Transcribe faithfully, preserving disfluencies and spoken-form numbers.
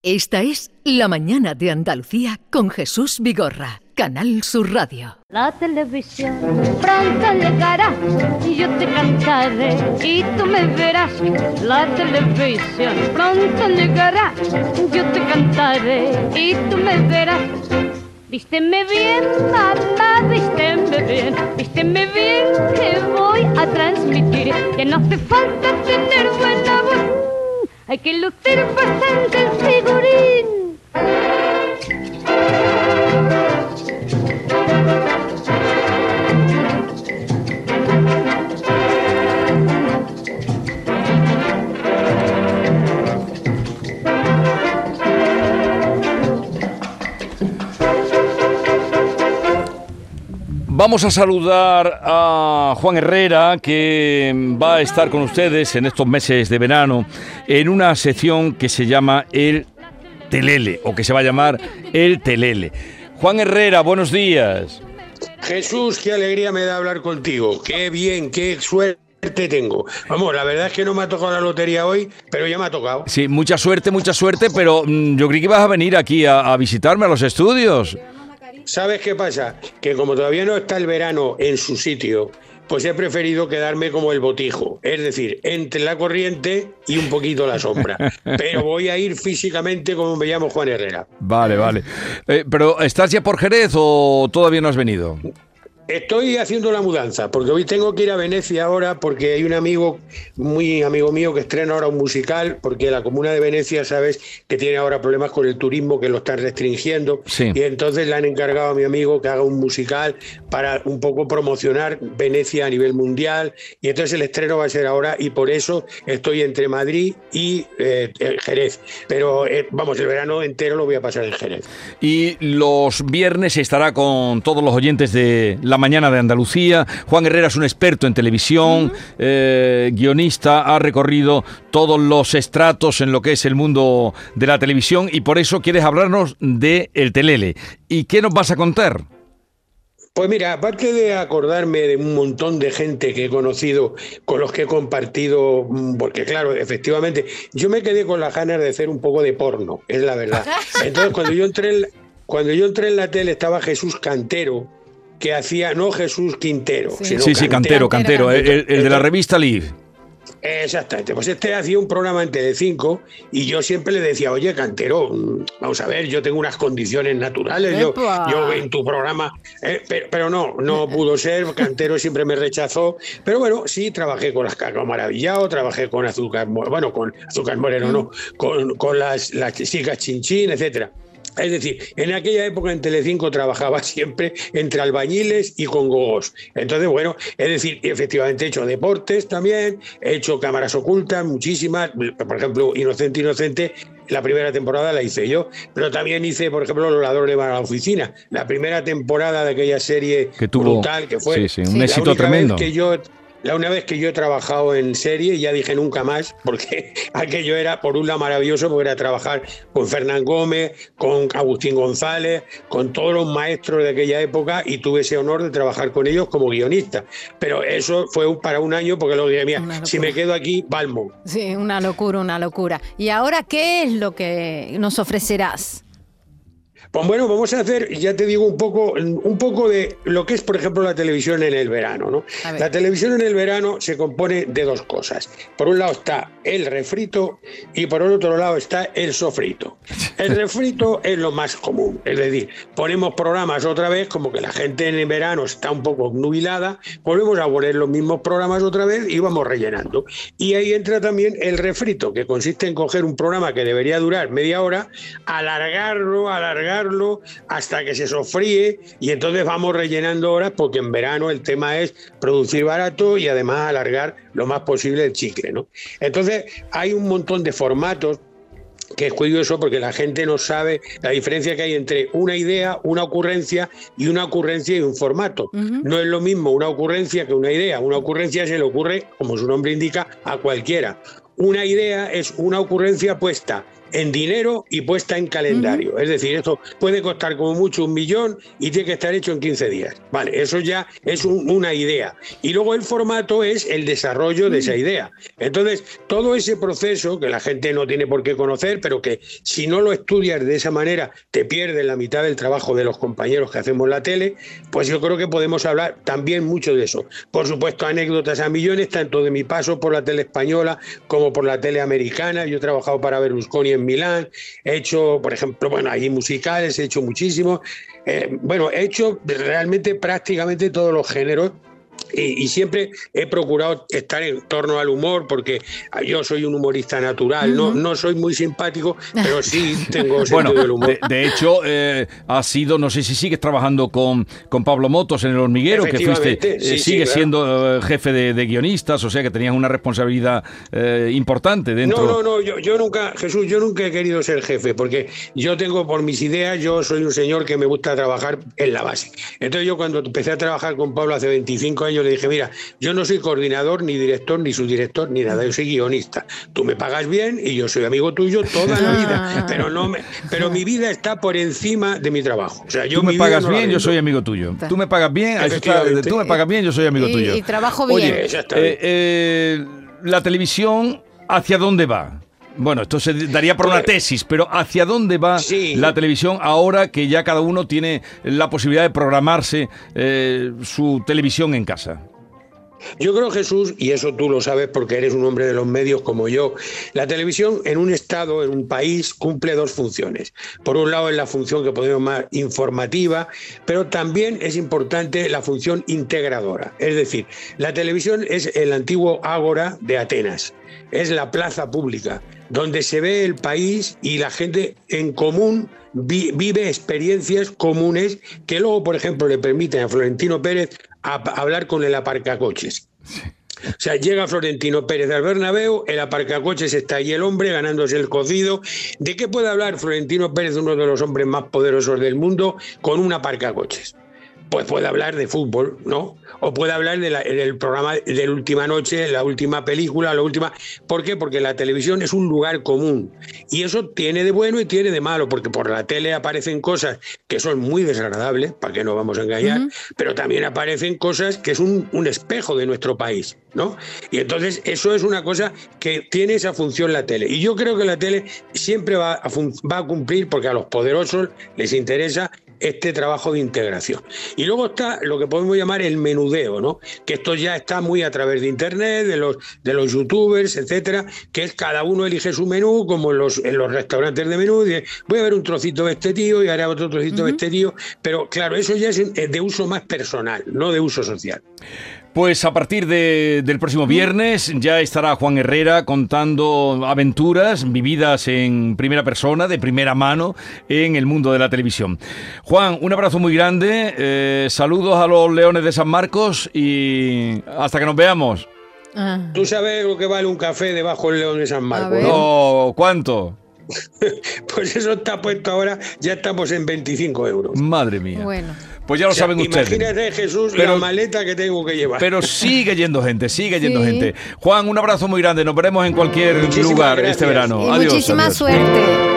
Esta es La Mañana de Andalucía con Jesús Vigorra, Canal Sur Radio. La televisión pronto llegará y yo te cantaré y tú me verás. La televisión pronto llegará, yo te cantaré y tú me verás. Vísteme bien, mamá, vísteme bien, vísteme bien que voy a transmitir que no hace falta tener buena voz. Hay que lucir bastante el figurín. Vamos a saludar a Juan Herrera, que va a estar con ustedes en estos meses de verano en una sección que se llama El Telele, o que se va a llamar El Telele. Juan Herrera, buenos días. Jesús, qué alegría me da hablar contigo. Qué bien, qué suerte tengo. Vamos, la verdad es que no me ha tocado la lotería hoy, pero ya me ha tocado. Sí, mucha suerte, mucha suerte, pero mmm, yo creí que ibas a venir aquí a, a visitarme a los estudios. ¿Sabes qué pasa? Que como todavía no está el verano en su sitio, pues he preferido quedarme como el botijo, es decir, entre la corriente y un poquito la sombra. Pero voy a ir físicamente como me llamo Juan Herrera. Vale, vale. Eh, ¿Pero estás ya por Jerez o todavía no has venido? Estoy haciendo la mudanza, porque hoy tengo que ir a Venecia ahora, porque hay un amigo, muy amigo mío, que estrena ahora un musical, porque la Comuna de Venecia, sabes, que tiene ahora problemas con el turismo, que lo están restringiendo, sí. Y entonces le han encargado a mi amigo que haga un musical para un poco promocionar Venecia a nivel mundial, y entonces el estreno va a ser ahora, y por eso estoy entre Madrid y eh, Jerez, pero eh, vamos, el verano entero lo voy a pasar en Jerez. Y los viernes estará con todos los oyentes de La Mañana de Andalucía. Juan Herrera es un experto en televisión, uh-huh. eh, guionista, ha recorrido todos los estratos en lo que es el mundo de la televisión y por eso quieres hablarnos de El Telele. ¿Y qué nos vas a contar? Pues mira, aparte de acordarme de un montón de gente que he conocido, con los que he compartido, porque claro, efectivamente, yo me quedé con las ganas de hacer un poco de porno, es la verdad. Entonces, cuando yo entré en, cuando yo entré en la tele estaba Jesús Cantero, que hacía, no Jesús Quintero, sí, sino sí, sí, Cantero, Cantero, Cantero, el, el de la revista Live. Exactamente, pues este hacía un programa en Telecinco y yo siempre le decía, oye, Cantero, vamos a ver, yo tengo unas condiciones naturales, yo, yo en tu programa, eh, pero, pero no, no pudo ser, Cantero siempre me rechazó, pero bueno, sí, trabajé con las Cacao Maravillado, trabajé con Azúcar, bueno, con Azúcar Moreno, mm. no, con, con las, las chicas Chinchín, etcétera. Es decir, en aquella época en Telecinco trabajaba siempre entre albañiles y con gogos. Entonces, bueno, es decir, efectivamente he hecho deportes también, he hecho cámaras ocultas, muchísimas. Por ejemplo, Inocente, Inocente, la primera temporada la hice yo, pero también hice, por ejemplo, Los ladrones van a la oficina. La primera temporada de aquella serie que tuvo, brutal, que fue sí, sí, un éxito tremendo. Que yo, La una vez que yo he trabajado en serie, ya dije nunca más, porque aquello era, por un lado, maravilloso, porque era trabajar con Fernán Gómez, con Agustín González, con todos los maestros de aquella época, y tuve ese honor de trabajar con ellos como guionista. Pero eso fue para un año, porque luego dije, mira, si me quedo aquí, palmo. Sí, una locura, una locura. ¿Y ahora qué es lo que nos ofrecerás? Pues bueno, vamos a hacer, ya te digo, un poco, un poco de lo que es, por ejemplo, la televisión en el verano, ¿no? La televisión en el verano se compone de dos cosas. Por un lado está el refrito y por el otro lado está el sofrito. El refrito es lo más común, es decir, ponemos programas otra vez, como que la gente en el verano está un poco nubilada, volvemos a poner los mismos programas otra vez y vamos rellenando. Y ahí entra también el refrito, que consiste en coger un programa que debería durar media hora, alargarlo, alargarlo, hasta que se sofríe y entonces vamos rellenando horas, porque en verano el tema es producir barato y además alargar lo más posible el chicle, ¿no? Entonces hay un montón de formatos que es curioso porque la gente no sabe la diferencia que hay entre una idea, una ocurrencia y una ocurrencia y un formato. Uh-huh. No es lo mismo una ocurrencia que una idea. Una ocurrencia se le ocurre, como su nombre indica, a cualquiera. Una idea es una ocurrencia puesta en dinero y puesta en calendario. Uh-huh. Es decir, esto puede costar como mucho un millón y tiene que estar hecho en quince días. Vale, eso ya es un, una idea. Y luego el formato es el desarrollo de esa idea. Entonces, todo ese proceso que la gente no tiene por qué conocer, pero que si no lo estudias de esa manera te pierdes la mitad del trabajo de los compañeros que hacemos la tele, pues yo creo que podemos hablar también mucho de eso. Por supuesto, anécdotas a millones, tanto de mi paso por la tele española como por la tele americana. Yo he trabajado para Berlusconi en Milán, he hecho, por ejemplo, bueno, allí musicales, he hecho muchísimo. Eh, bueno, he hecho realmente prácticamente todos los géneros. Y, y siempre he procurado estar en torno al humor, porque yo soy un humorista natural, uh-huh. no, no soy muy simpático, pero sí tengo sentido bueno, del humor. De, de hecho, eh, has sido, no sé si sigues trabajando con, con Pablo Motos en El Hormiguero, que fuiste, eh, sí, sigues sí, claro. siendo eh, jefe de, de guionistas, o sea que tenías una responsabilidad eh, importante dentro. No, no, no, yo, yo nunca, Jesús, yo nunca he querido ser jefe, porque yo tengo por mis ideas, yo soy un señor que me gusta trabajar en la base. Entonces yo cuando empecé a trabajar con Pablo hace veinticinco años, le dije, mira, yo no soy coordinador, ni director, ni subdirector, ni nada, yo soy guionista. Tú me pagas bien y yo soy amigo tuyo toda la vida, pero no me, pero mi vida está por encima de mi trabajo. O sea, yo tú me pagas no bien, yo soy amigo tuyo. Tú me pagas bien, está, tú me pagas bien, yo soy amigo y, tuyo. Y trabajo bien. Oye, eh, eh, la televisión, ¿hacia dónde va? Bueno, esto se daría por una tesis, pero ¿hacia dónde va sí. la televisión ahora que ya cada uno tiene la posibilidad de programarse eh, su televisión en casa? Yo creo, Jesús, y eso tú lo sabes porque eres un hombre de los medios como yo, la televisión en un estado, en un país, cumple dos funciones. Por un lado es la función que podemos llamar informativa, pero también es importante la función integradora. Es decir, la televisión es el antiguo ágora de Atenas, es la plaza pública, donde se ve el país y la gente en común vi, vive experiencias comunes que luego, por ejemplo, le permiten a Florentino Pérez a, a hablar con el aparcacoches. Sí. O sea, llega Florentino Pérez al Bernabéu, el aparcacoches está ahí el hombre ganándose el cocido. ¿De qué puede hablar Florentino Pérez, uno de los hombres más poderosos del mundo, con un aparcacoches? Pues puede hablar de fútbol, ¿no? O puede hablar de la, del programa de la última noche, la última película, la última... ¿Por qué? Porque la televisión es un lugar común. Y eso tiene de bueno y tiene de malo, porque por la tele aparecen cosas que son muy desagradables, para que no vamos a engañar, uh-huh. pero también aparecen cosas que es un, un espejo de nuestro país, ¿no? Y entonces eso es una cosa que tiene esa función la tele. Y yo creo que la tele siempre va a, fun- va a cumplir, porque a los poderosos les interesa este trabajo de integración. Y luego está lo que podemos llamar el menudeo, ¿no? Que esto ya está muy a través de internet, de los, de los youtubers, etcétera, que es cada uno elige su menú, como en los, en los restaurantes de menú, de, voy a ver un trocito de este tío y haré otro trocito uh-huh. de este tío, pero claro, eso ya es de uso más personal, no de uso social. Pues a partir de, del próximo viernes ya estará Juan Herrera contando aventuras vividas en primera persona, de primera mano, en el mundo de la televisión. Juan, un abrazo muy grande, eh, saludos a los Leones de San Marcos y hasta que nos veamos. Ah. ¿Tú sabes lo que vale un café debajo del León de San Marcos? No, ¿cuánto? Pues eso está puesto ahora, ya estamos en veinticinco euros. Madre mía. Bueno. Pues ya lo o sea, saben ustedes. Imagínate, Jesús, pero, la maleta que tengo que llevar. Pero sigue yendo gente, sigue yendo sí. gente. Juan, un abrazo muy grande. Nos veremos en cualquier Muchísimas lugar gracias. este verano. Y adiós. Muchísima adiós. suerte.